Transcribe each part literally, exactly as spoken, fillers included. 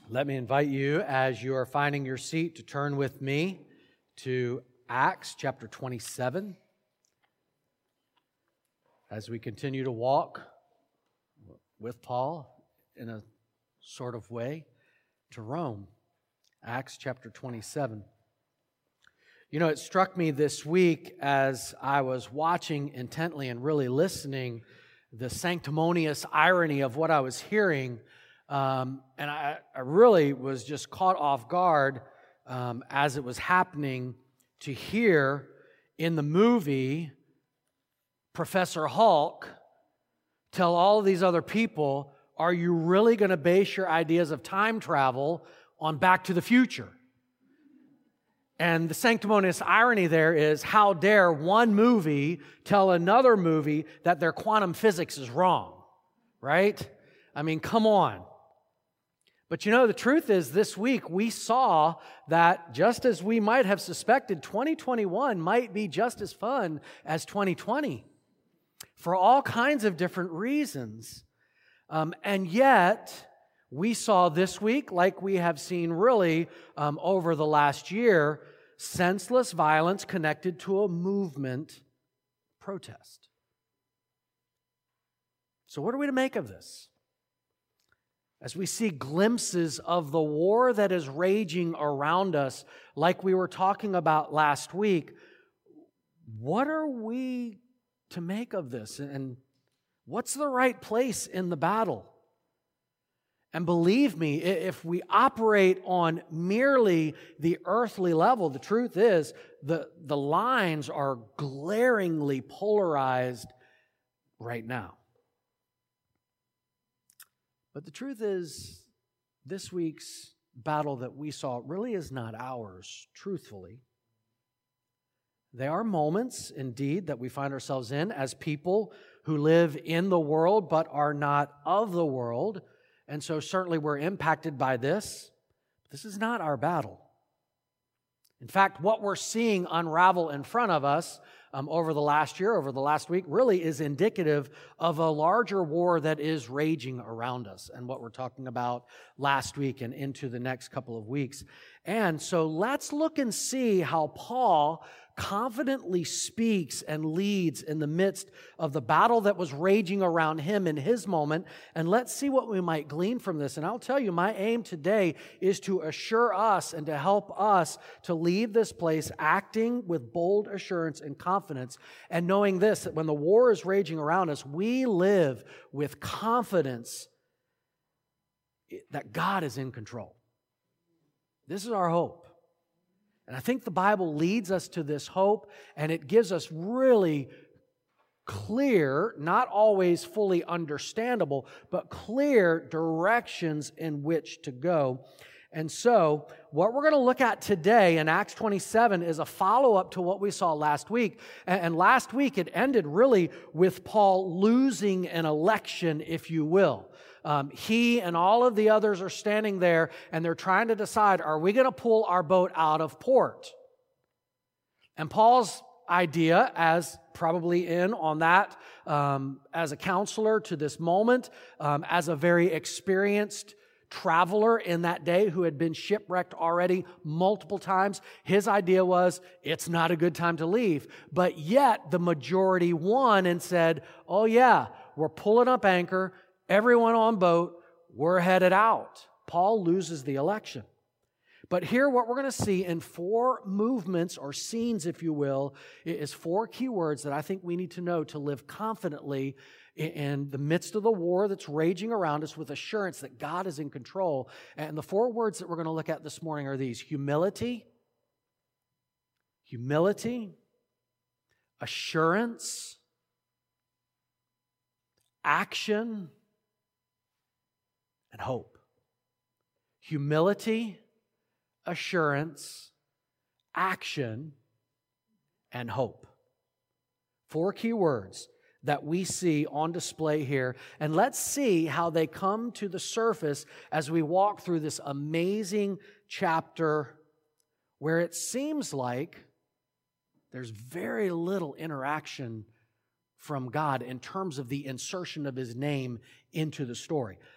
Let me invite you, as you are finding your seat, to turn with me to Acts chapter twenty-seven. As we continue to walk with Paul in a sort of way to Rome. Acts chapter twenty-seven. You know, it struck me this week as I was watching intently and really listening, the sanctimonious irony of what I was hearing. Um, and I, I really was just caught off guard um, as it was happening to hear in the movie Professor Hulk tell all of these other people, are you really going to base your ideas of time travel on Back to the Future? And the sanctimonious irony there is, how dare one movie tell another movie that their quantum physics is wrong, right? I mean, come on. But you know, the truth is, this week we saw that just as we might have suspected, twenty twenty-one might be just as fun as twenty twenty for all kinds of different reasons. Um, and yet, we saw this week, like we have seen really um, over the last year, senseless violence connected to a movement protest. So what are we to make of this? As we see glimpses of the war that is raging around us, like we were talking about last week, what are we to make of this? And what's the right place in the battle? And believe me, if we operate on merely the earthly level, the truth is the, the lines are glaringly polarized right now. But the truth is, this week's battle that we saw really is not ours, truthfully. There are moments, indeed, that we find ourselves in as people who live in the world but are not of the world. And so certainly we're impacted by this. This is not our battle. In fact, what we're seeing unravel in front of us um, over the last year, over the last week, really is indicative of a larger war that is raging around us, and what we're talking about last week and into the next couple of weeks. And so let's look and see how Paul confidently speaks and leads in the midst of the battle that was raging around him in his moment. And let's see what we might glean from this. And I'll tell you, my aim today is to assure us and to help us to leave this place acting with bold assurance and confidence, and knowing this, that when the war is raging around us, we live with confidence that God is in control. This is our hope. And I think the Bible leads us to this hope, and it gives us really clear, not always fully understandable, but clear directions in which to go. And so, what we're going to look at today in Acts twenty-seven is a follow-up to what we saw last week. And last week it ended really with Paul losing an election, if you will. Um, he and all of the others are standing there, and they're trying to decide, are we going to pull our boat out of port? And Paul's idea, as probably in on that, um, as a counselor to this moment, um, as a very experienced traveler in that day who had been shipwrecked already multiple times, his idea was, it's not a good time to leave. But yet, the majority won and said, oh yeah, we're pulling up anchor, everyone on boat, we're headed out. Paul loses the election. But here what we're going to see in four movements or scenes, if you will, is four key words that I think we need to know to live confidently in the midst of the war that's raging around us with assurance that God is in control. And the four words that we're going to look at this morning are these: humility, humility, assurance, action, and hope. Humility, assurance, action, and hope. Four key words that we see on display here. And let's see how they come to the surface as we walk through this amazing chapter where it seems like there's very little interaction from God in terms of the insertion of His name into the story.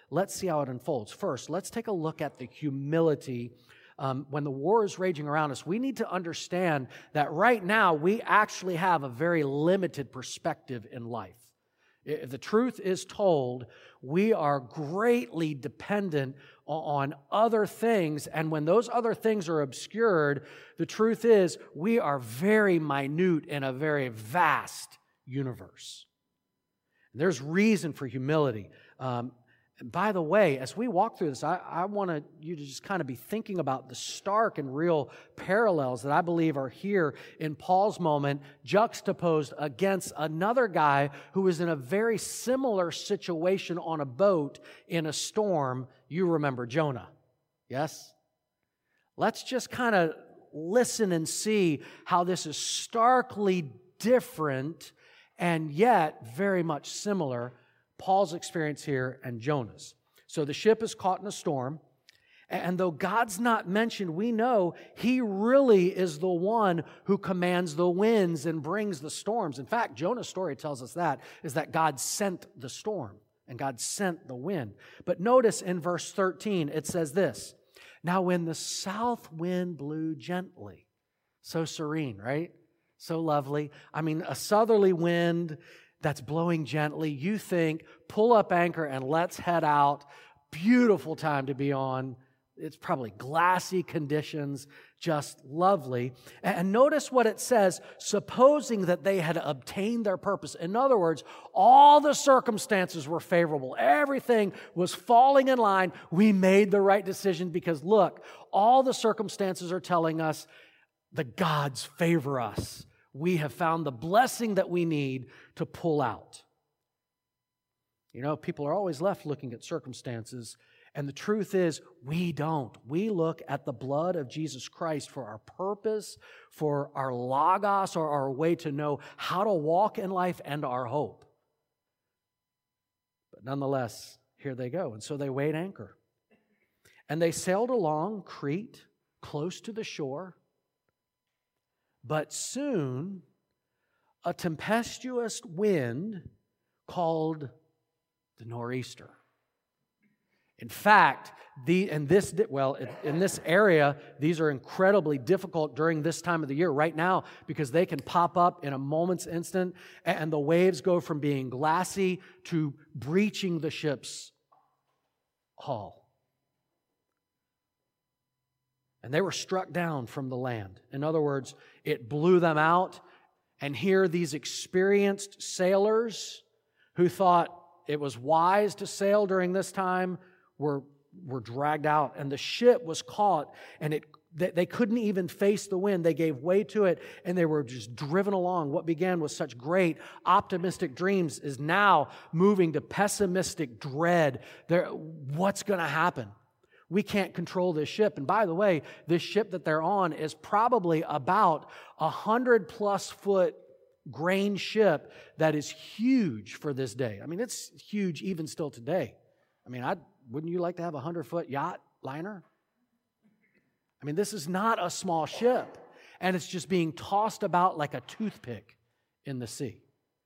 let's see how it unfolds. First, let's take a look at the humility. Um, when the war is raging around us, we need to understand that right now we actually have a very limited perspective in life. If the truth is told, we are greatly dependent on other things, and when those other things are obscured, the truth is we are very minute in a very vast universe. There's reason for humility. Um, By the way, as we walk through this, I, I want you to just kind of be thinking about the stark and real parallels that I believe are here in Paul's moment, juxtaposed against another guy who was in a very similar situation on a boat in a storm. You remember Jonah, yes? Let's just kind of listen and see how this is starkly different and yet very much similar. Paul's experience here and Jonah's. So the ship is caught in a storm, and though God's not mentioned, we know He really is the one who commands the winds and brings the storms. In fact, Jonah's story tells us that, is that God sent the storm, and God sent the wind. But notice in verse thirteen, it says this, "Now when the south wind blew gently," so serene, right? So lovely. I mean, a southerly wind that's blowing gently. You think, pull up anchor and let's head out. Beautiful time to be on. It's probably glassy conditions, just lovely. And notice what it says, supposing that they had obtained their purpose. In other words, all the circumstances were favorable. Everything was falling in line. We made the right decision because, look, all the circumstances are telling us the gods favor us. We have found the blessing that we need to pull out. You know, people are always left looking at circumstances, and the truth is, we don't. We look at the blood of Jesus Christ for our purpose, for our logos, or our way to know how to walk in life and our hope. But nonetheless, here they go. And so they weighed anchor. And they sailed along Crete, close to the shore. But soon, a tempestuous wind called the nor'easter. In fact, the in this well in this area, these are incredibly difficult during this time of the year right now because they can pop up in a moment's instant, and the waves go from being glassy to breaching the ship's hull. And they were struck down from the land. In other words, it blew them out. And here these experienced sailors who thought it was wise to sail during this time were, were dragged out. And the ship was caught, and it they, they couldn't even face the wind. They gave way to it, and they were just driven along. What began with such great optimistic dreams is now moving to pessimistic dread. There, what's going to happen? We can't control this ship. And by the way, this ship that they're on is probably about a hundred plus foot grain ship that is huge for this day. I mean, it's huge even still today. I mean, I'd, wouldn't you like to have a hundred foot yacht liner? I mean, this is not a small ship, and it's just being tossed about like a toothpick in the sea.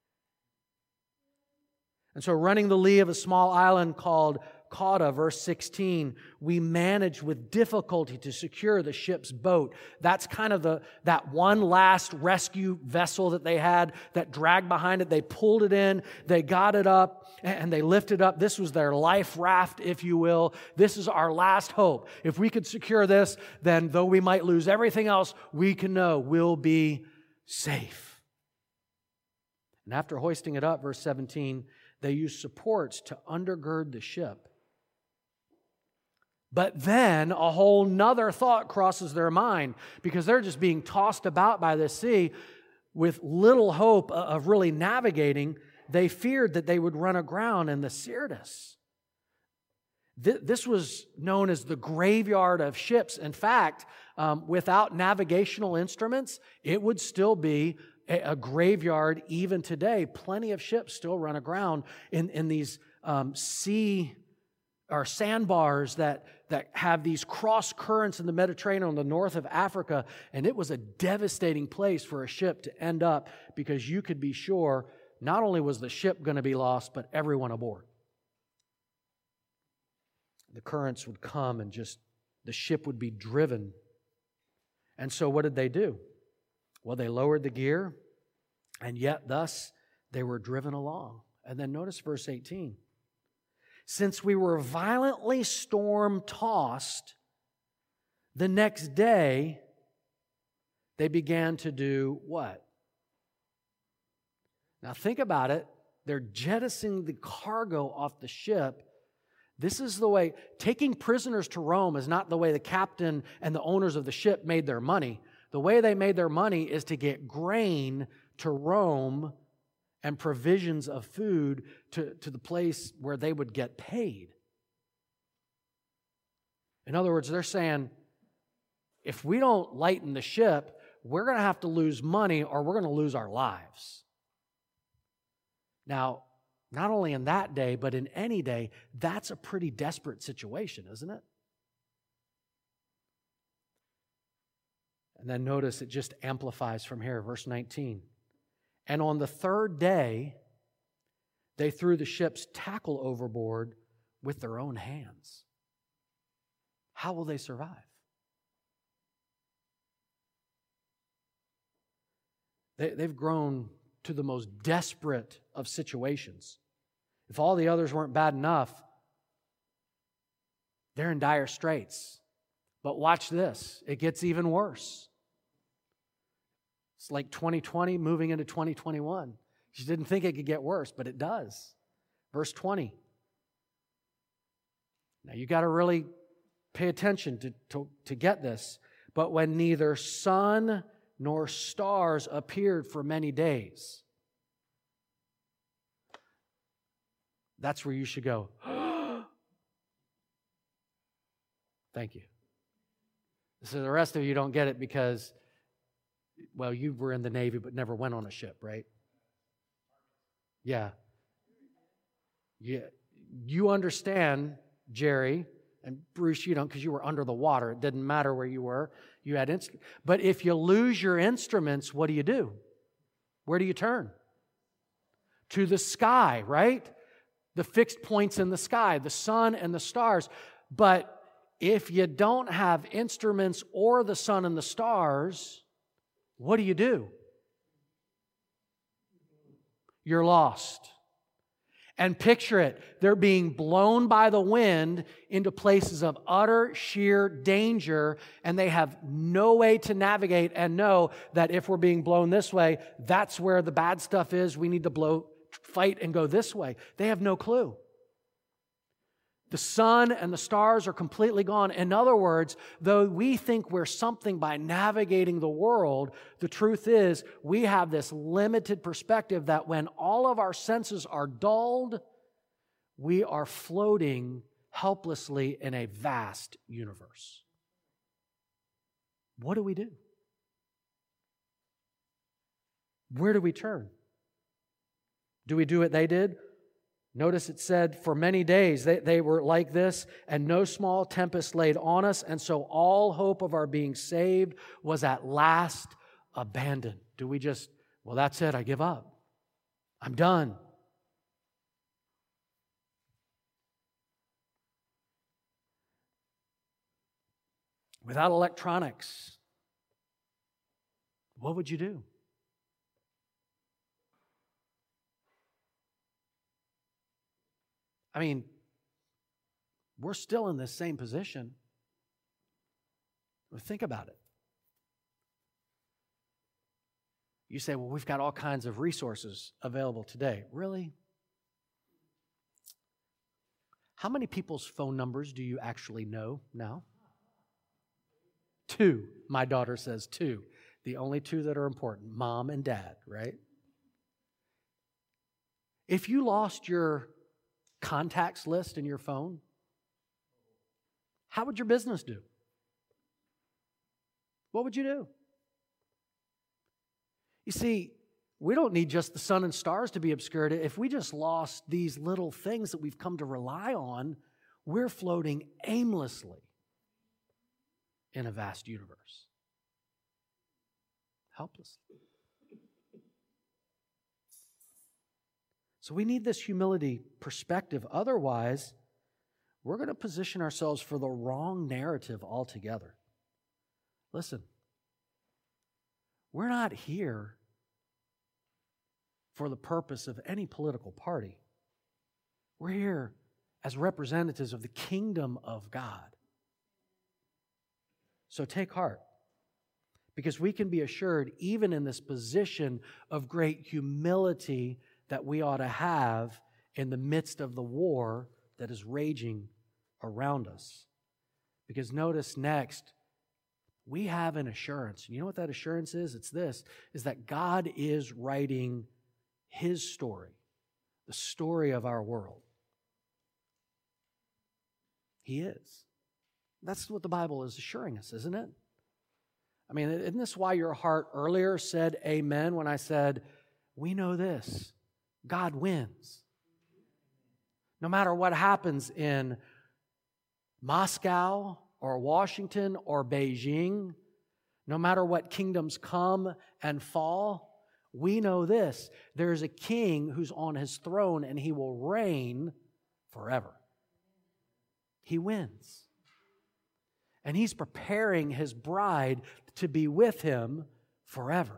And so running the lee of a small island called Cauda, verse sixteen, we managed with difficulty to secure the ship's boat. That's kind of the that one last rescue vessel that they had that dragged behind it. They pulled it in, they got it up, and they lifted up. This was their life raft, if you will. This is our last hope. If we could secure this, then though we might lose everything else, we can know we'll be safe. And after hoisting it up, verse seventeen, they used supports to undergird the ship. But then a whole nother thought crosses their mind because they're just being tossed about by the sea with little hope of really navigating. They feared that they would run aground in the Syrtis. This was known as the graveyard of ships. In fact, um, without navigational instruments, it would still be a graveyard even today. Plenty of ships still run aground in, in these um, sea or sandbars that, that have these cross currents in the Mediterranean on the north of Africa. And it was a devastating place for a ship to end up because you could be sure not only was the ship going to be lost, but everyone aboard. the currents would come and just the ship would be driven. And so what did they do? Well, they lowered the gear, and yet thus they were driven along. And then notice verse eighteen. Since we were violently storm-tossed, the next day they began to do what? Now think about it. They're jettisoning the cargo off the ship. This is the way, taking prisoners to Rome is not the way the captain and the owners of the ship made their money. The way they made their money is to get grain to Rome and provisions of food to, to the place where they would get paid. In other words, they're saying, if we don't lighten the ship, we're going to have to lose money or we're going to lose our lives. Now, not only in that day, but in any day, that's a pretty desperate situation, isn't it? And then notice it just amplifies from here, verse nineteen. And on the third day, they threw the ship's tackle overboard with their own hands. How will they survive? They, they've grown to the most desperate of situations. If all the others weren't bad enough, they're in dire straits. But watch this. It gets even worse. It's like twenty twenty moving into twenty twenty-one. You didn't think it could get worse, but it does. Verse twenty. Now you got to really pay attention to, to, to get this. But when neither sun nor stars appeared for many days. That's where you should go. Thank you. So the rest of you don't get it because, well, you were in the Navy but never went on a ship, right? Yeah. Yeah. You understand, Jerry, and Bruce, you don't because you were under the water. It didn't matter where you were. You had inst- But if you lose your instruments, what do you do? Where do you turn? To the sky, right? The fixed points in the sky, the sun and the stars. But if you don't have instruments or the sun and the stars, what do you do? You're lost. And picture it, they're being blown by the wind into places of utter, sheer danger, and they have no way to navigate and know that if we're being blown this way, that's where the bad stuff is. We need to blow, fight and go this way. They have no clue. The sun and the stars are completely gone. In other words, though we think we're something by navigating the world, the truth is we have this limited perspective that when all of our senses are dulled, we are floating helplessly in a vast universe. What do we do? Where do we turn? Do we do what they did? Notice it said, for many days they, they were like this, and no small tempest laid on us, and so all hope of our being saved was at last abandoned. Do we just, well, that's it, I give up. I'm done. Without electronics, what would you do? I mean, we're still in the same position. But think about it. You say, well, we've got all kinds of resources available today. Really? How many people's phone numbers do you actually know now? Two. My daughter says two. The only two that are important, mom and dad, right? If you lost your contacts list in your phone, how would your business do? What would you do? You see, we don't need just the sun and stars to be obscured. If we just lost these little things that we've come to rely on, we're floating aimlessly in a vast universe. Helplessly. So we need this humility perspective. Otherwise, we're going to position ourselves for the wrong narrative altogether. Listen, we're not here for the purpose of any political party. We're here as representatives of the kingdom of God. So take heart, because we can be assured, even in this position of great humility that we ought to have in the midst of the war that is raging around us. Because notice next, we have an assurance. You know what that assurance is? It's this, is that God is writing His story, the story of our world. He is. That's what the Bible is assuring us, isn't it? I mean, isn't this why your heart earlier said amen when I said, we know this, God wins. No matter what happens in Moscow or Washington or Beijing, no matter what kingdoms come and fall, we know this, there's a king who's on his throne and he will reign forever. He wins. And he's preparing his bride to be with him forever.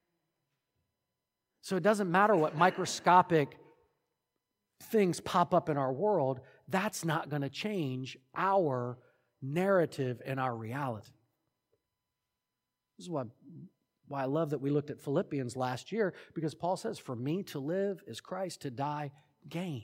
So it doesn't matter what microscopic things pop up in our world, that's not going to change our narrative and our reality. This is why, why I love that we looked at Philippians last year, because Paul says, for me to live is Christ, to die, gain.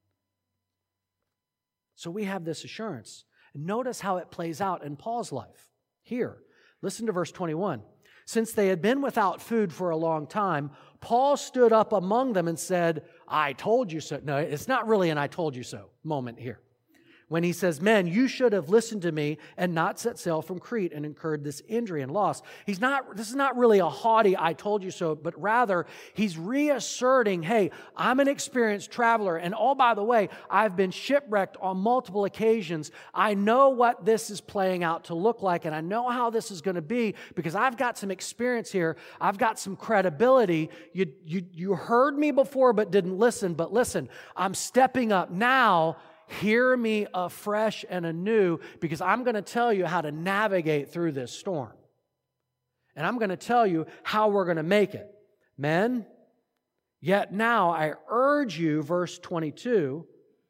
So we have this assurance. Notice how it plays out in Paul's life. Here, listen to verse twenty-one. Since they had been without food for a long time, Paul stood up among them and said, I told you so. No, it's not really an I told you so moment here. When he says, men, you should have listened to me and not set sail from Crete and incurred this injury and loss. He's not, this is not really a haughty I told you so, but rather he's reasserting, hey, I'm an experienced traveler. And oh, by the way, I've been shipwrecked on multiple occasions. I know what this is playing out to look like, and I know how this is going to be because I've got some experience here. I've got some credibility. You, you, you heard me before but didn't listen, but listen, I'm stepping up now. Hear me afresh and anew, because I'm going to tell you how to navigate through this storm. And I'm going to tell you how we're going to make it. Men, yet now I urge you, verse twenty-two,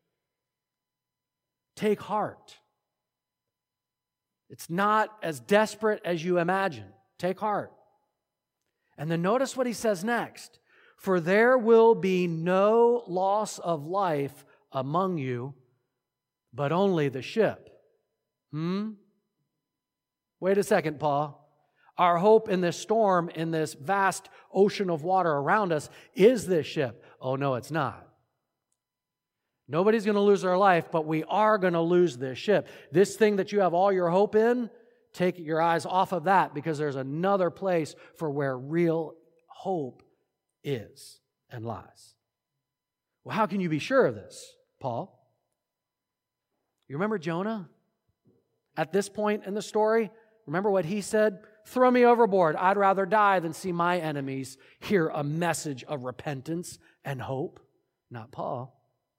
take heart. It's not as desperate as you imagine. Take heart. And then notice what he says next. For there will be no loss of life among you, but only the ship. Hmm? Wait a second, Paul. Our hope in this storm, in this vast ocean of water around us, is this ship. Oh, no, it's not. Nobody's going to lose their life, but we are going to lose this ship. This thing that you have all your hope in, take your eyes off of that, because there's another place for where real hope is and lies. Well, how can you be sure of this, Paul? You remember Jonah? At this point in the story, remember what he said? Throw me overboard. I'd rather die than see my enemies hear a message of repentance and hope. Not Paul.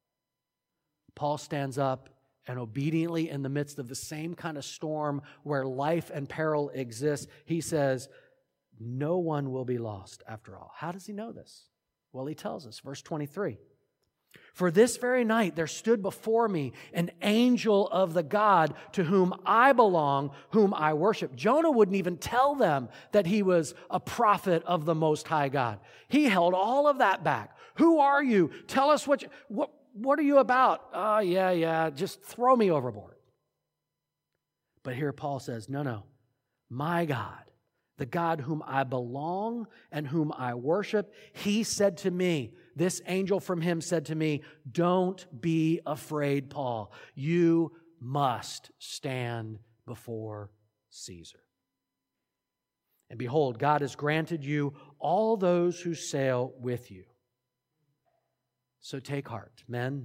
Paul stands up and obediently, in the midst of the same kind of storm where life and peril exist, he says, no one will be lost after all. How does he know this? Well, he tells us, verse twenty-three. For this very night there stood before me an angel of the God to whom I belong, whom I worship. Jonah wouldn't even tell them that he was a prophet of the Most High God. He held all of that back. Who are you? Tell us what, you, what, what are you about? Oh, yeah, yeah, just throw me overboard. But here Paul says, no, no, my God, the God whom I belong and whom I worship, he said to me, this angel from him said to me, don't be afraid, Paul. You must stand before Caesar. And behold, God has granted you all those who sail with you. So take heart, men.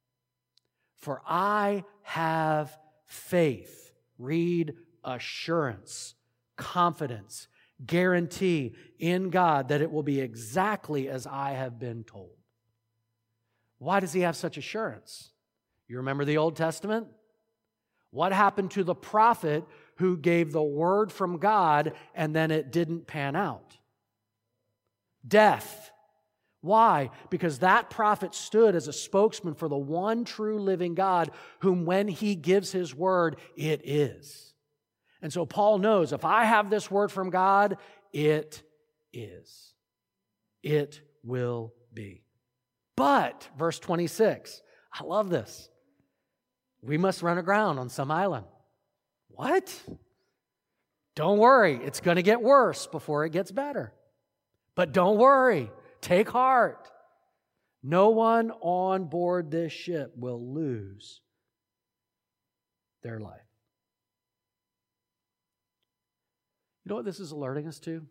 For I have faith. Read assurance, confidence, guarantee in God that it will be exactly as I have been told. Why does he have such assurance? You remember the Old Testament? What happened to the prophet who gave the word from God and then it didn't pan out? Death. Why? Because that prophet stood as a spokesman for the one true living God, whom when he gives his word, it is. And so Paul knows, if I have this word from God, it is. It will be. But, verse twenty-six, I love this. We must run aground on some island. What? Don't worry, it's going to get worse before it gets better. But don't worry, take heart. No one on board this ship will lose their life. You know what this is alerting us to?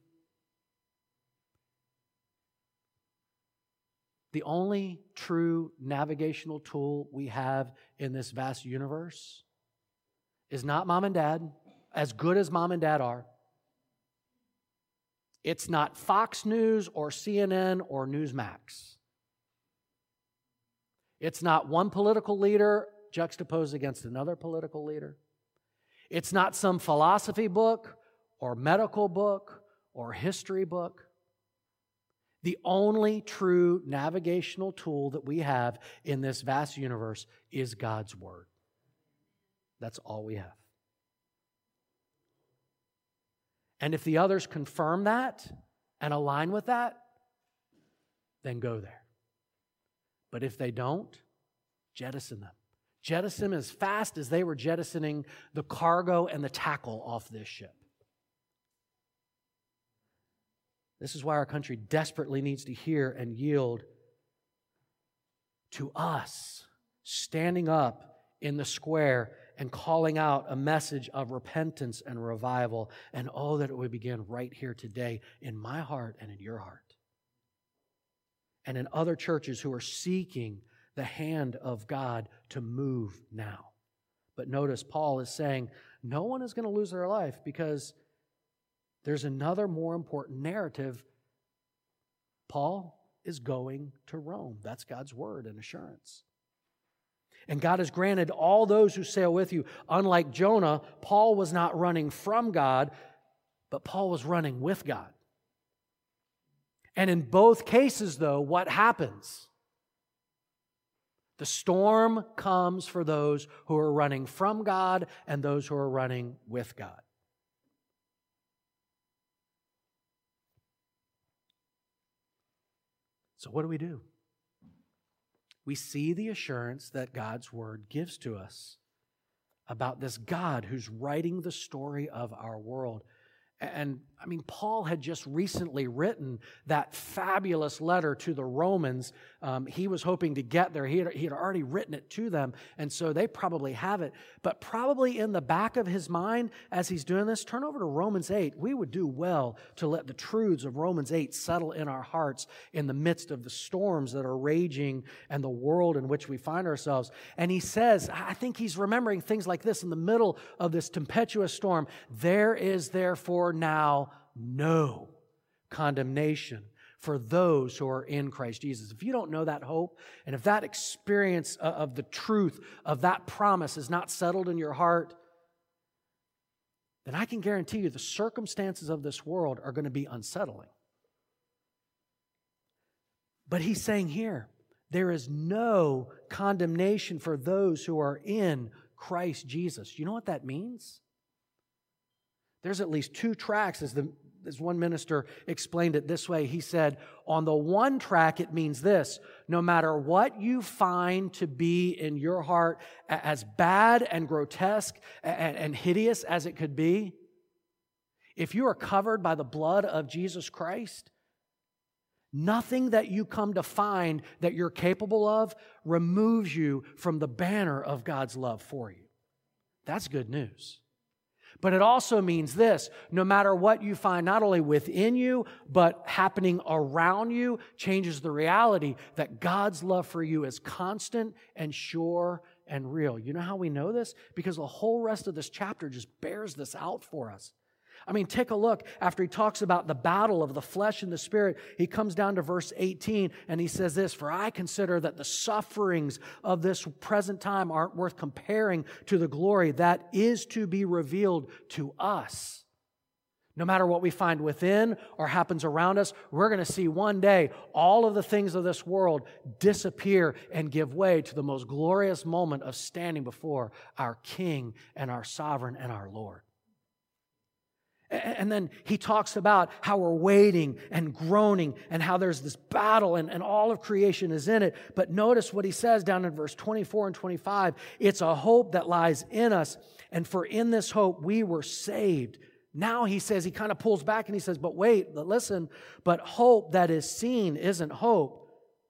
The only true navigational tool we have in this vast universe is not mom and dad, as good as mom and dad are. It's not Fox News or C N N or Newsmax. It's not one political leader juxtaposed against another political leader. It's not some philosophy book or medical book or history book. The only true navigational tool that we have in this vast universe is God's Word. That's all we have. And if the others confirm that and align with that, then go there. But if they don't, jettison them. Jettison them as fast as they were jettisoning the cargo and the tackle off this ship. This is why our country desperately needs to hear and yield to us standing up in the square and calling out a message of repentance and revival. And oh, that it would begin right here today in my heart and in your heart. And in other churches who are seeking the hand of God to move now. But notice Paul is saying no one is going to lose their life because there's another more important narrative. Paul is going to Rome. That's God's word and assurance. And God has granted all those who sail with you. Unlike Jonah, Paul was not running from God, but Paul was running with God. And in both cases, though, what happens? The storm comes for those who are running from God and those who are running with God. So what do we do? We see the assurance that God's Word gives to us about this God who's writing the story of our world. And, I mean, Paul had just recently written that fabulous letter to the Romans. Um, he was hoping to get there. He had, he had already written it to them, and so they probably have it. But probably in the back of his mind, as he's doing this, turn over to Romans eight. We would do well to let the truths of Romans eight settle in our hearts in the midst of the storms that are raging and the world in which we find ourselves. And he says, I think he's remembering things like this in the middle of this tempestuous storm. There is therefore now no condemnation for those who are in Christ Jesus. If you don't know that hope, and if that experience of the truth of that promise is not settled in your heart, then I can guarantee you the circumstances of this world are going to be unsettling. But he's saying here, there is no condemnation for those who are in Christ Jesus. You know what that means? There's at least two tracks, as, the, as one minister explained it this way. He said, on the one track, it means this: no matter what you find to be in your heart as bad and grotesque and, and hideous as it could be, if you are covered by the blood of Jesus Christ, nothing that you come to find that you're capable of removes you from the banner of God's love for you. That's good news. But it also means this: no matter what you find not only within you, but happening around you, changes the reality that God's love for you is constant and sure and real. You know how we know this? Because the whole rest of this chapter just bears this out for us. I mean, take a look. After he talks about the battle of the flesh and the spirit, he comes down to verse eighteen and he says this, "For I consider that the sufferings of this present time aren't worth comparing to the glory that is to be revealed to us." No matter what we find within or happens around us, we're going to see one day all of the things of this world disappear and give way to the most glorious moment of standing before our King and our Sovereign and our Lord. And then he talks about how we're waiting and groaning and how there's this battle and, and all of creation is in it. But notice what he says down in verse twenty-four and twenty-five. It's a hope that lies in us. And for in this hope we were saved. Now he says, he kind of pulls back and he says, but wait, but listen, but hope that is seen isn't hope.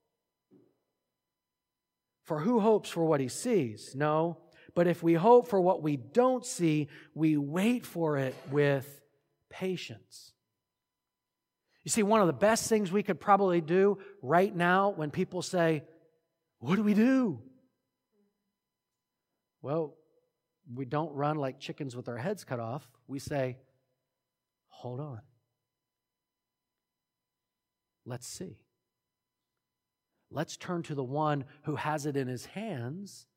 For who hopes for what he sees? No. But if we hope for what we don't see, we wait for it with patience. You see, one of the best things we could probably do right now when people say, what do we do? Well, we don't run like chickens with our heads cut off. We say, hold on. Let's see. Let's turn to the one who has it in his hands,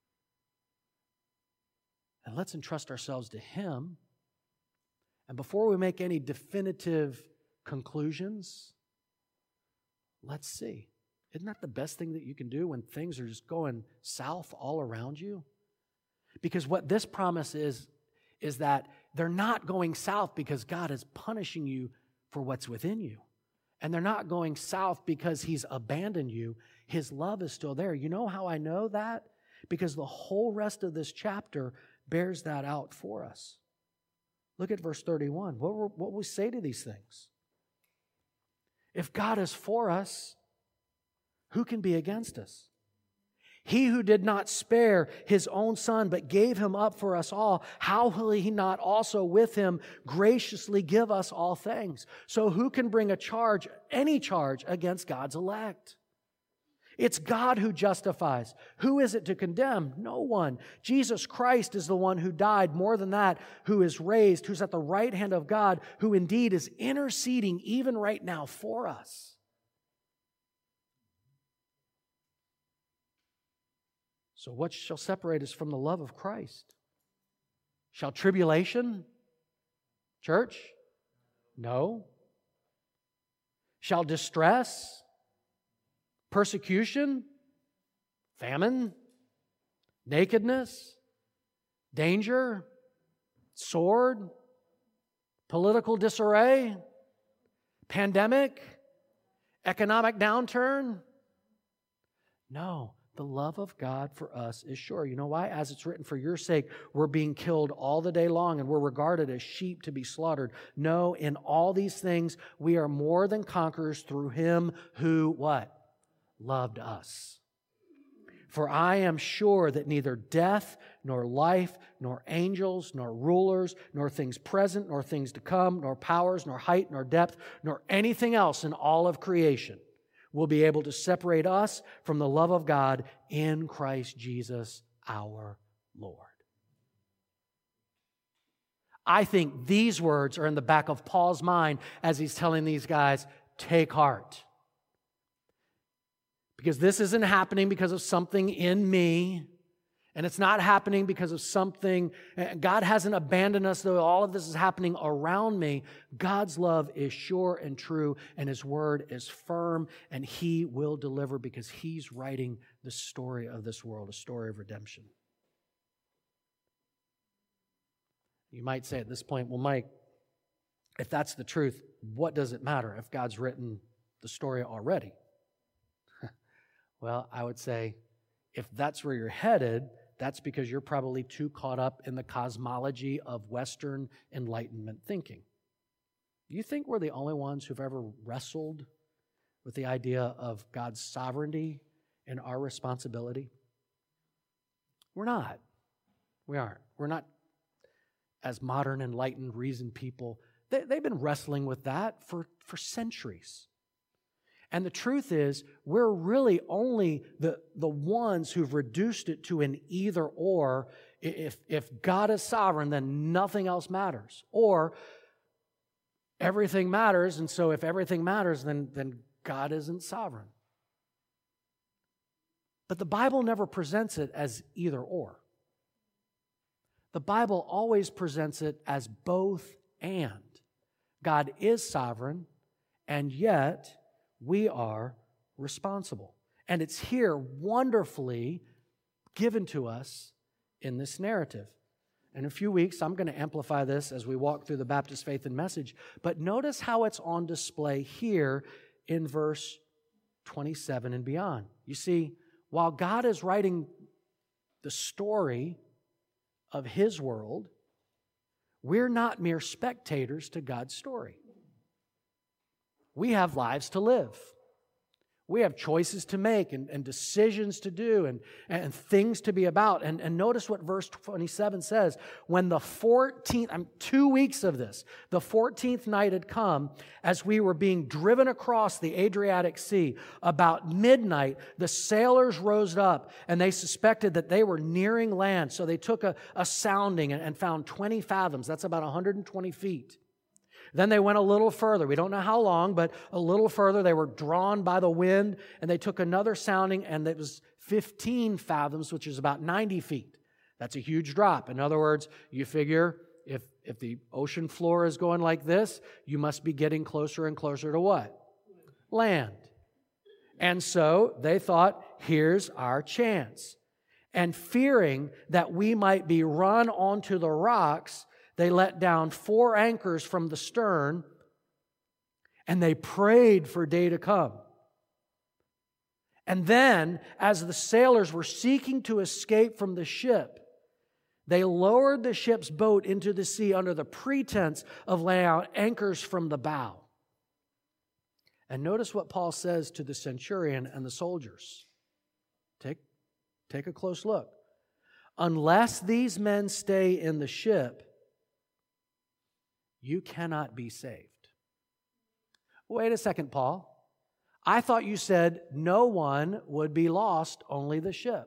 and let's entrust ourselves to him. And before we make any definitive conclusions, let's see. Isn't that the best thing that you can do when things are just going south all around you? Because what this promise is, is that they're not going south because God is punishing you for what's within you. And they're not going south because he's abandoned you. His love is still there. You know how I know that? Because the whole rest of this chapter bears that out for us. Look at verse thirty-one. What will, what will we say to these things? If God is for us, who can be against us? He who did not spare his own son, but gave him up for us all, how will he not also with him graciously give us all things? So who can bring a charge, any charge, against God's elect? It's God who justifies. Who is it to condemn? No one. Jesus Christ is the one who died. More than that, who is raised, who's at the right hand of God, who indeed is interceding even right now for us. So what shall separate us from the love of Christ? Shall tribulation? Church? No. Shall distress? Persecution? Famine? Nakedness? Danger? Sword? Political disarray? Pandemic? Economic downturn? No. The love of God for us is sure. You know why? As it's written, for your sake, we're being killed all the day long and we're regarded as sheep to be slaughtered. No, in all these things, we are more than conquerors through him who, what? Loved us. For I am sure that neither death, nor life, nor angels, nor rulers, nor things present, nor things to come, nor powers, nor height, nor depth, nor anything else in all of creation will be able to separate us from the love of God in Christ Jesus our Lord. I think these words are in the back of Paul's mind as he's telling these guys, take heart. Because this isn't happening because of something in me. And it's not happening because of something. God hasn't abandoned us, though all of this is happening around me. God's love is sure and true, and his word is firm, and he will deliver because he's writing the story of this world, a story of redemption. You might say at this point, well, Mike, if that's the truth, what does it matter if God's written the story already? Well, I would say, if that's where you're headed, that's because you're probably too caught up in the cosmology of Western Enlightenment thinking. Do you think we're the only ones who've ever wrestled with the idea of God's sovereignty and our responsibility? We're not. We aren't. We're not as modern, enlightened, reasoned people. They, they've been wrestling with that for, for centuries. And the truth is, we're really only the, the ones who've reduced it to an either or. If, if God is sovereign, then nothing else matters. Or everything matters, and so if everything matters, then, then God isn't sovereign. But the Bible never presents it as either or. The Bible always presents it as both and. God is sovereign, and yet we are responsible. And it's here wonderfully given to us in this narrative. In a few weeks, I'm going to amplify this as we walk through the Baptist Faith and Message. But notice how it's on display here in verse twenty-seven and beyond. You see, while God is writing the story of His world, we're not mere spectators to God's story. We have lives to live. We have choices to make and, and decisions to do and, and things to be about. And, and notice what verse twenty-seven says. When the fourteenth, I'm two weeks of this, the fourteenth night had come, as we were being driven across the Adriatic Sea, about midnight, the sailors rose up and they suspected that they were nearing land. So they took a, a sounding and, and found twenty fathoms. That's about one hundred twenty feet. Then they went a little further. We don't know how long, but a little further. They were drawn by the wind, and they took another sounding, and it was fifteen fathoms, which is about ninety feet. That's a huge drop. In other words, you figure if, if the ocean floor is going like this, you must be getting closer and closer to what? Land. And so they thought, here's our chance. And fearing that we might be run onto the rocks, they let down four anchors from the stern, and they prayed for day to come. And then, as the sailors were seeking to escape from the ship, they lowered the ship's boat into the sea under the pretense of laying out anchors from the bow. And notice what Paul says to the centurion and the soldiers. Take, take a close look. Unless these men stay in the ship, you cannot be saved. Wait a second, Paul. I thought you said no one would be lost, only the ship.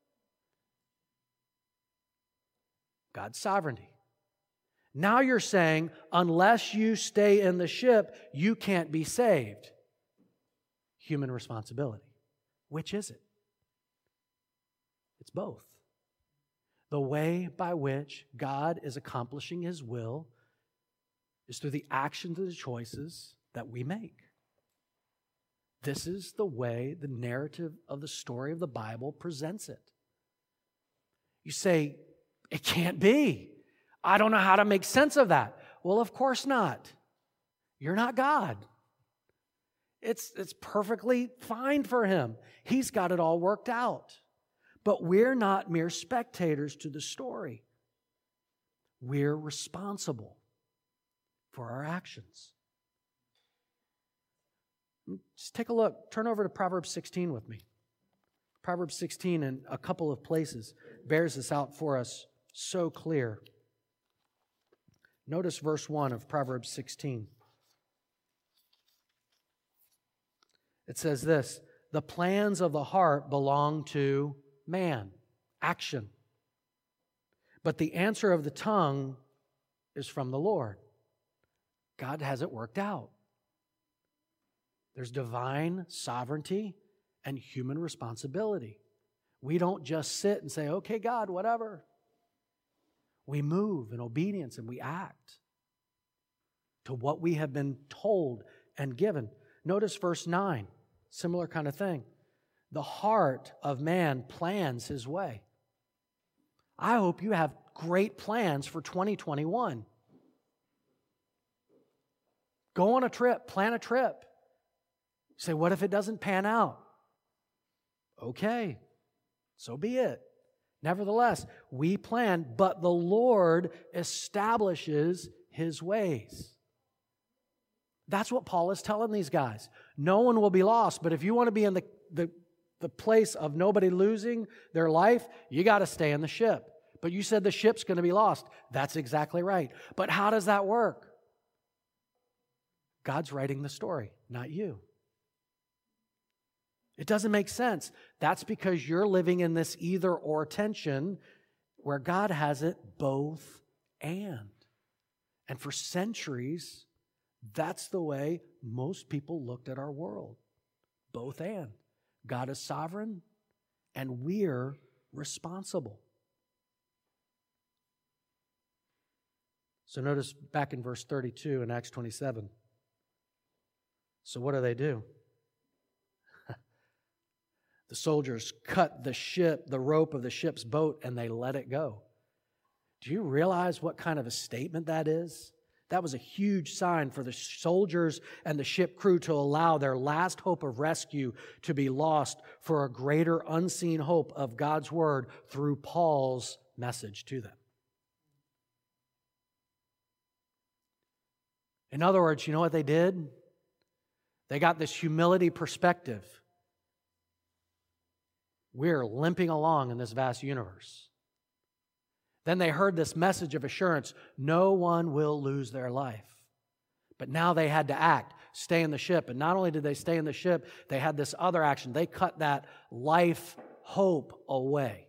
God's sovereignty. Now you're saying, unless you stay in the ship, you can't be saved. Human responsibility. Which is it? It's both. The way by which God is accomplishing His will is through the actions and the choices that we make. This is the way the narrative of the story of the Bible presents it. You say, it can't be. I don't know how to make sense of that. Well, of course not. You're not God. It's, it's perfectly fine for Him. He's got it all worked out. But we're not mere spectators to the story. We're responsible for our actions. Just take a look. Turn over to Proverbs sixteen with me. Proverbs sixteen in a couple of places bears this out for us so clear. Notice verse one of Proverbs sixteen. It says this, the plans of the heart belong to man, action. But the answer of the tongue is from the Lord. God has it worked out. There's divine sovereignty and human responsibility. We don't just sit and say, okay, God, whatever. We move in obedience and we act to what we have been told and given. Notice verse nine, similar kind of thing. The heart of man plans his way. I hope you have great plans for twenty twenty-one. Go on a trip, plan a trip. Say, what if it doesn't pan out? Okay, so be it. Nevertheless, we plan, but the Lord establishes His ways. That's what Paul is telling these guys. No one will be lost, but if you want to be in the, the, the place of nobody losing their life, you got to stay in the ship. But you said the ship's going to be lost. That's exactly right. But how does that work? God's writing the story, not you. It doesn't make sense. That's because you're living in this either-or tension where God has it both and. And for centuries, That's the way most people looked at our world. Both and. God is sovereign, and we're responsible. So notice back in verse thirty-two in Acts twenty-seven. So what do they do? The soldiers cut the ship, the rope of the ship's boat, and they let it go. Do you realize what kind of a statement that is? That was a huge sign for the soldiers and the ship crew to allow their last hope of rescue to be lost for a greater unseen hope of God's word through Paul's message to them. In other words, you know what they did? They got this humility perspective. We're limping along in this vast universe. Then they heard this message of assurance, no one will lose their life. But now they had to act, stay in the ship. And not only did they stay in the ship, they had this other action. They cut that life hope away.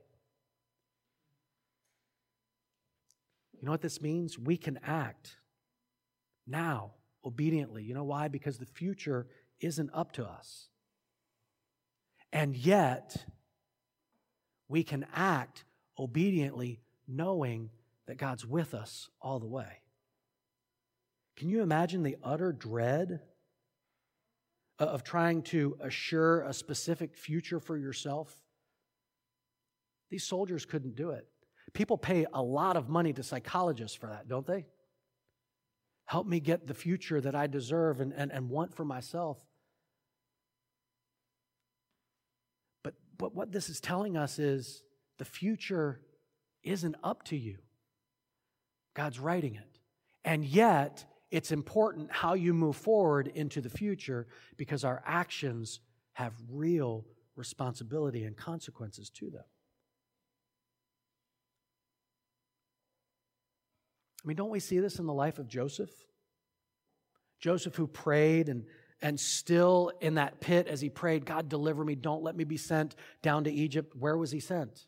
You know what this means? We can act now, obediently. You know why? Because the future isn't up to us. And yet, we can act obediently knowing that God's with us all the way. Can you imagine the utter dread of trying to assure a specific future for yourself? These soldiers couldn't do it. People pay a lot of money to psychologists for that, don't they? Help me get the future that I deserve and, and, and want for myself. But, but what this is telling us is the future isn't up to you. God's writing it. And yet, it's important how you move forward into the future because our actions have real responsibility and consequences to them. I mean, don't we see this in the life of Joseph? Joseph who prayed and, and still in that pit as he prayed, God, deliver me, don't let me be sent down to Egypt. Where was he sent?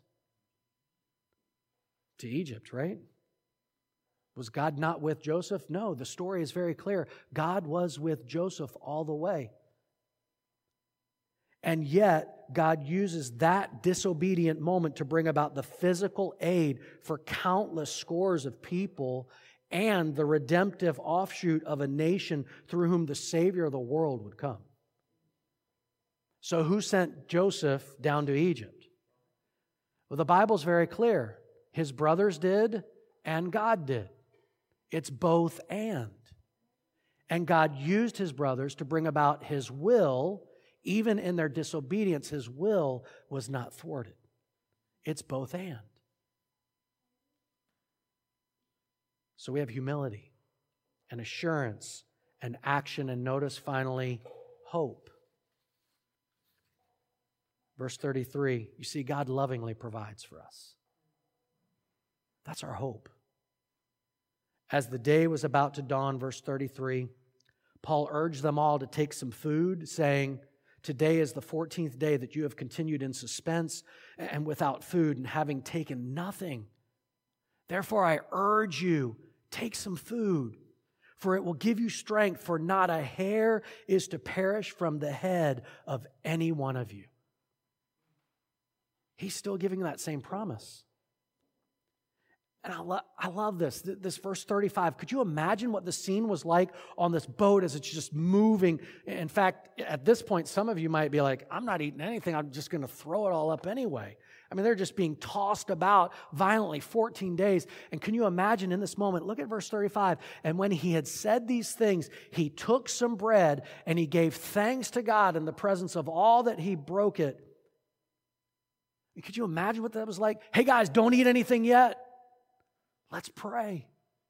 To Egypt, right? Was God not with Joseph? No, the story is very clear. God was with Joseph all the way. And yet, God uses that disobedient moment to bring about the physical aid for countless scores of people and the redemptive offshoot of a nation through whom the Savior of the world would come. So who sent Joseph down to Egypt? Well, the Bible's very clear. His brothers did, and God did. It's both and. And God used his brothers to bring about his will. Even in their disobedience, his will was not thwarted. It's both and. So we have humility and assurance and action, and notice finally, hope. Verse thirty-three, you see, God lovingly provides for us. That's our hope. As the day was about to dawn, verse thirty-three, Paul urged them all to take some food, saying, today is the fourteenth day that you have continued in suspense and without food and having taken nothing. Therefore, I urge you, take some food, for it will give you strength, for not a hair is to perish from the head of any one of you. He's still giving that same promise. And I, lo- I love this, this verse thirty-five. Could you imagine what the scene was like on this boat as it's just moving? In fact, at this point, some of you might be like, I'm not eating anything. I'm just going to throw it all up anyway. I mean, they're just being tossed about violently fourteen days. And can you imagine in this moment, look at verse thirty-five. And when he had said these things, he took some bread and he gave thanks to God in the presence of all that he broke it. And could you imagine what that was like? Hey guys, don't eat anything yet. Let's pray.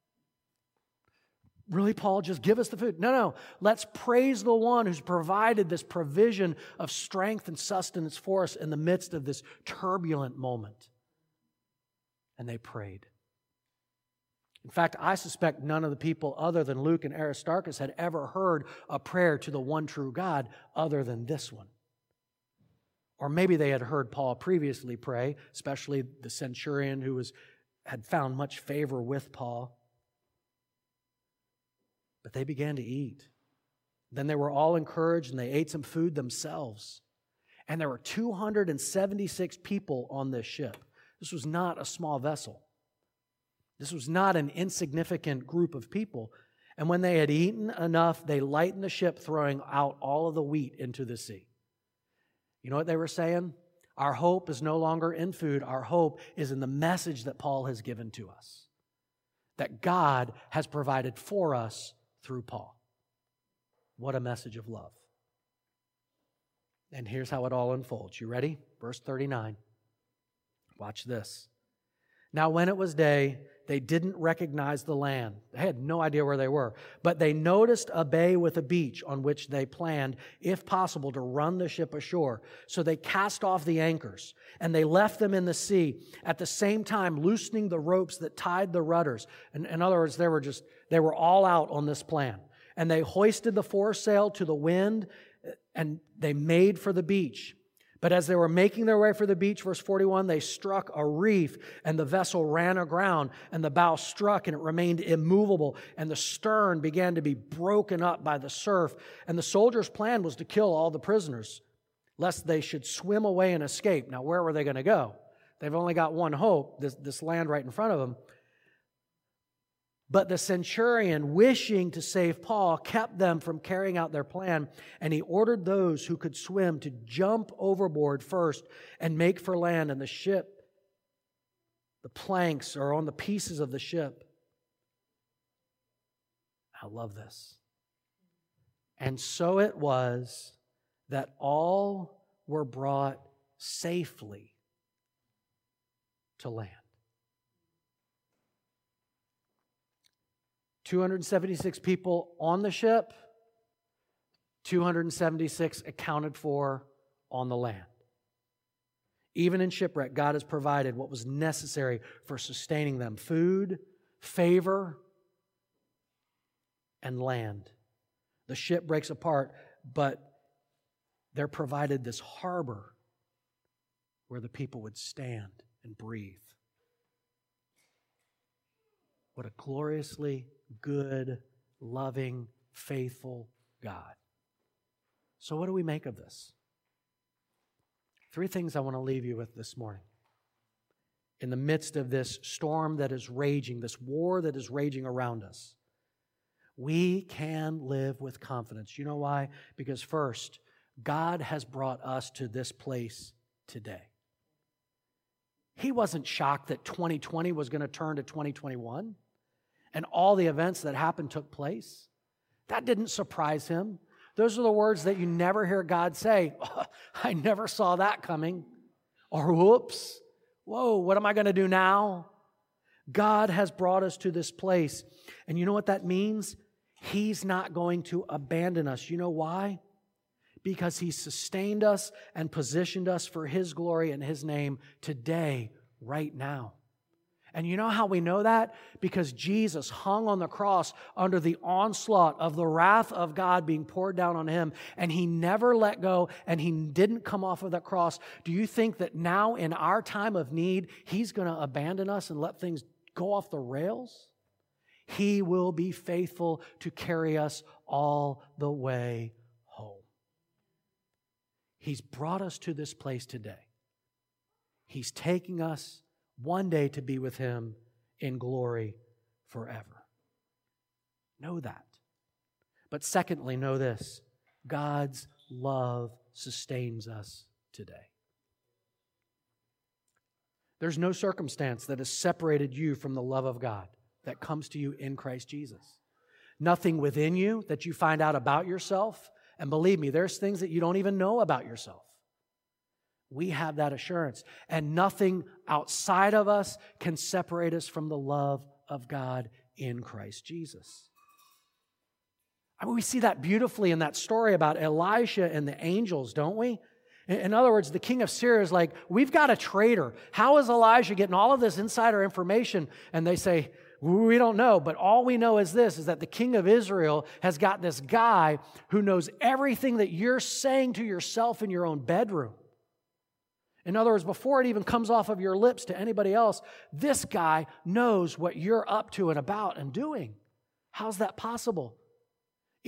Really, Paul, just give us the food? No, no. Let's praise the one who's provided this provision of strength and sustenance for us in the midst of this turbulent moment. And they prayed. In fact, I suspect none of the people other than Luke and Aristarchus had ever heard a prayer to the one true God other than this one. Or maybe they had heard Paul previously pray, especially the centurion who was had found much favor with Paul. But they began to eat. Then they were all encouraged, and they ate some food themselves. And there were two hundred seventy-six people on this ship. This was not a small vessel. This was not an insignificant group of people. And when they had eaten enough, they lightened the ship, throwing out all of the wheat into the sea. You know what they were saying? Our hope is no longer in food. Our hope is in the message that Paul has given to us, that God has provided for us through Paul. What a message of love. And here's how it all unfolds. You ready? Verse thirty-nine. Watch this. Now, when it was day, they didn't recognize the land. They had no idea where they were. But they noticed a bay with a beach on which they planned, if possible, to run the ship ashore. So they cast off the anchors, and they left them in the sea, at the same time loosening the ropes that tied the rudders. In, in other words, they were just, they were all out on this plan. And they hoisted the foresail to the wind, and they made for the beach. But as they were making their way for the beach, verse forty-one, they struck a reef, and the vessel ran aground, and the bow struck, and it remained immovable, and the stern began to be broken up by the surf. And the soldiers' plan was to kill all the prisoners, lest they should swim away and escape. Now, where were they going to go? They've only got one hope, this, this land right in front of them. But the centurion, wishing to save Paul, kept them from carrying out their plan, and he ordered those who could swim to jump overboard first and make for land, and the ship, the planks are on the pieces of the ship. I love this. And so it was that all were brought safely to land. two hundred seventy-six people on the ship, two hundred seventy-six accounted for on the land. Even in shipwreck, God has provided what was necessary for sustaining them: food, favor, and land. The ship breaks apart, but they're provided this harbor where the people would stand and breathe. What a gloriously good, loving, faithful God. So what do we make of this? Three things I want to leave you with this morning. In the midst of this storm that is raging, this war that is raging around us, we can live with confidence. You know why? Because first, God has brought us to this place today. He wasn't shocked that twenty twenty was going to turn to twenty twenty-one. And all the events that happened took place. That didn't surprise him. Those are the words that you never hear God say, oh, I never saw that coming. Or whoops, whoa, what am I going to do now? God has brought us to this place. And you know what that means? He's not going to abandon us. You know why? Because He sustained us and positioned us for His glory and His name today, right now. And you know how we know that? Because Jesus hung on the cross under the onslaught of the wrath of God being poured down on Him, and He never let go, and He didn't come off of that cross. Do you think that now in our time of need, He's going to abandon us and let things go off the rails? He will be faithful to carry us all the way home. He's brought us to this place today. He's taking us one day to be with Him in glory forever. Know that. But secondly, know this: God's love sustains us today. There's no circumstance that has separated you from the love of God that comes to you in Christ Jesus. Nothing within you that you find out about yourself, and believe me, there's things that you don't even know about yourself. We have that assurance. And nothing outside of us can separate us from the love of God in Christ Jesus. I mean, we see that beautifully in that story about Elisha and the angels, don't we? In other words, the king of Syria is like, we've got a traitor. How is Elijah getting all of this insider information? And they say, we don't know, but all we know is this, is that the king of Israel has got this guy who knows everything that you're saying to yourself in your own bedroom. In other words, before it even comes off of your lips to anybody else, this guy knows what you're up to and about and doing. How's that possible?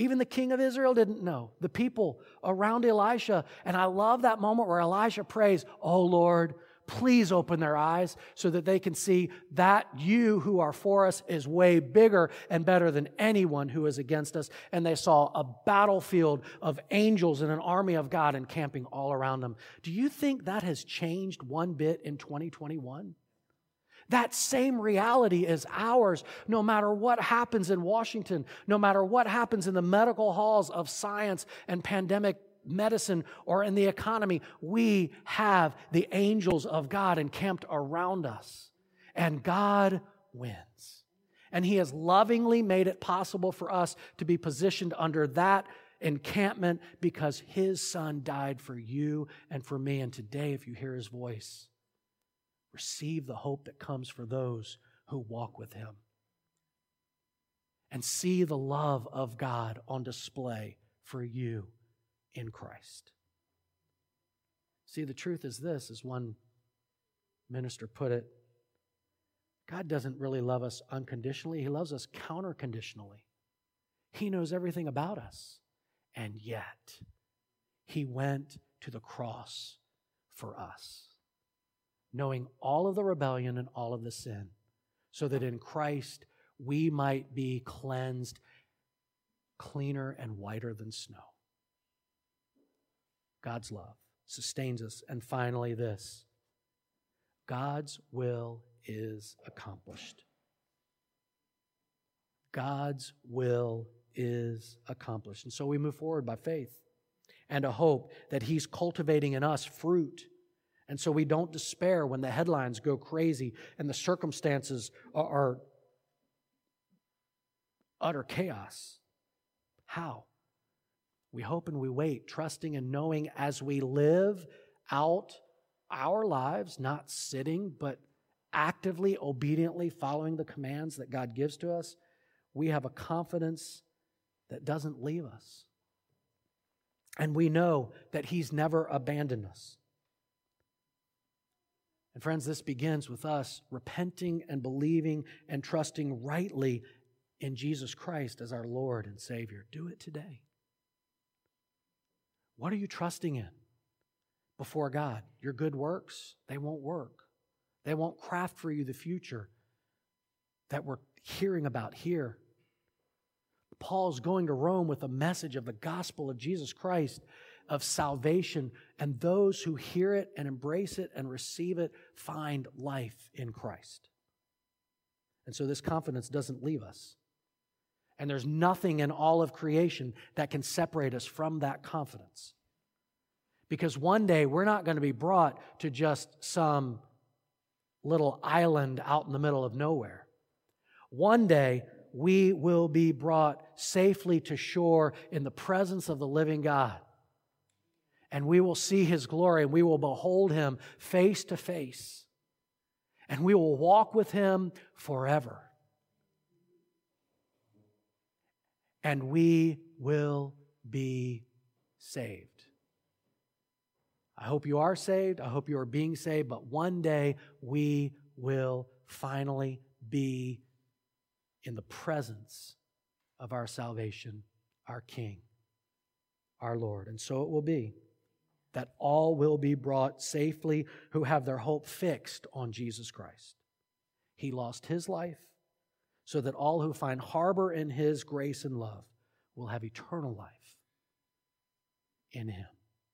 Even the king of Israel didn't know. The people around Elisha. And I love that moment where Elisha prays, "Oh Lord, please open their eyes so that they can see that you who are for us is way bigger and better than anyone who is against us." And they saw a battlefield of angels and an army of God encamping all around them. Do you think that has changed one bit in twenty twenty-one? That same reality is ours no matter what happens in Washington, no matter what happens in the medical halls of science and pandemic medicine or in the economy. We have the angels of God encamped around us, and God wins. And He has lovingly made it possible for us to be positioned under that encampment because His Son died for you and for me. And today, if you hear His voice, receive the hope that comes for those who walk with Him. And see the love of God on display for you in Christ. See, the truth is this, as one minister put it, God doesn't really love us unconditionally. He loves us counter-conditionally. He knows everything about us. And yet, He went to the cross for us, knowing all of the rebellion and all of the sin, so that in Christ we might be cleansed, cleaner and whiter than snow. God's love sustains us. And finally this, God's will is accomplished. God's will is accomplished. And so we move forward by faith and a hope that He's cultivating in us fruit. And so we don't despair when the headlines go crazy and the circumstances are, are utter chaos. How? We hope and we wait, trusting and knowing as we live out our lives, not sitting, but actively, obediently following the commands that God gives to us, we have a confidence that doesn't leave us. And we know that He's never abandoned us. And friends, this begins with us repenting and believing and trusting rightly in Jesus Christ as our Lord and Savior. Do it today. What are you trusting in before God? Your good works? They won't work. They won't craft for you the future that we're hearing about here. Paul's going to Rome with a message of the gospel of Jesus Christ, of salvation, and those who hear it and embrace it and receive it find life in Christ. And so this confidence doesn't leave us. And there's nothing in all of creation that can separate us from that confidence. Because one day we're not going to be brought to just some little island out in the middle of nowhere. One day we will be brought safely to shore in the presence of the living God. And we will see His glory, and we will behold Him face to face. And we will walk with Him forever. And we will be saved. I hope you are saved. I hope you are being saved. But one day we will finally be in the presence of our salvation, our King, our Lord. And so it will be that all will be brought safely who have their hope fixed on Jesus Christ. He lost His life so that all who find harbor in His grace and love will have eternal life in Him.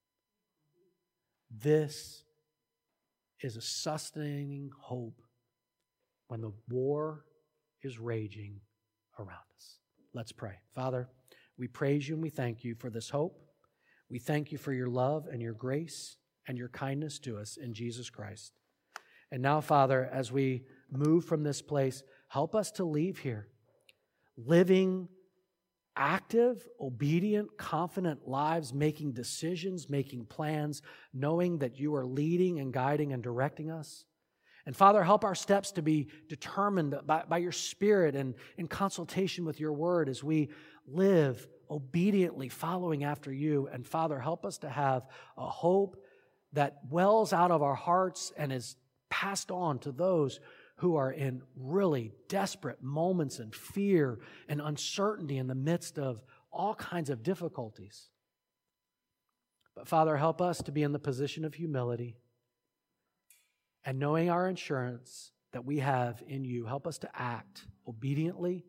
This is a sustaining hope when the war is raging around us. Let's pray. Father, we praise You and we thank You for this hope. We thank You for Your love and Your grace and Your kindness to us in Jesus Christ. And now, Father, as we move from this place, help us to leave here living active, obedient, confident lives, making decisions, making plans, knowing that You are leading and guiding and directing us. And Father, help our steps to be determined by, by Your Spirit and in consultation with Your Word as we live obediently following after You. And Father, help us to have a hope that wells out of our hearts and is passed on to those who are in really desperate moments and fear and uncertainty in the midst of all kinds of difficulties. But Father, help us to be in the position of humility and knowing our insurance that we have in you. Help us to act obediently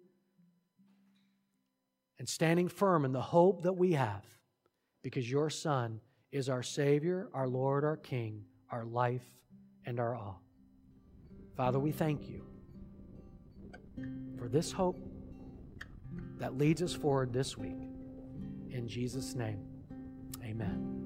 and standing firm in the hope that we have, because your Son is our Savior, our Lord, our King, our life, and our all. Father, we thank you for this hope that leads us forward this week. In Jesus' name, amen.